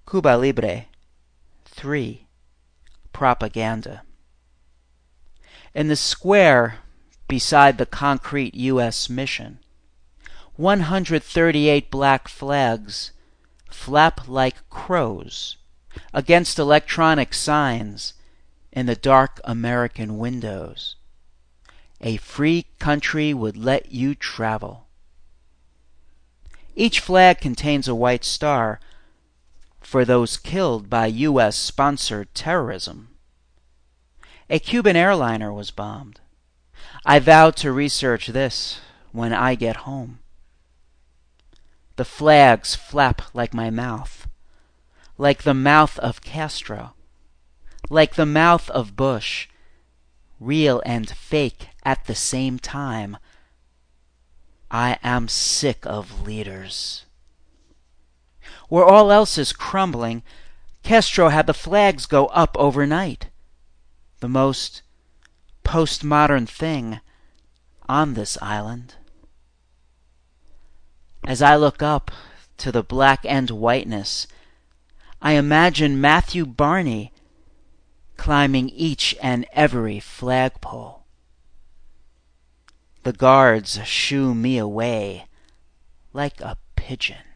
Cuba Libre. 3. Propaganda. In the square beside the concrete U.S. mission, 138 black flags flap like crows against electronic signs in the dark American windows. A free country would let you travel. Each flag contains a white star for those killed by U.S.-sponsored terrorism. A Cuban airliner was bombed. I vowed to research this when I get home. The flags flap like my mouth, like the mouth of Castro, like the mouth of Bush, real and fake at the same time. I am sick of leaders. Where all else is crumbling, Castro had the flags go up overnight. The most postmodern thing on this island. As I look up to the black and whiteness, I imagine Matthew Barney climbing each and every flagpole. The guards shoo me away like a pigeon.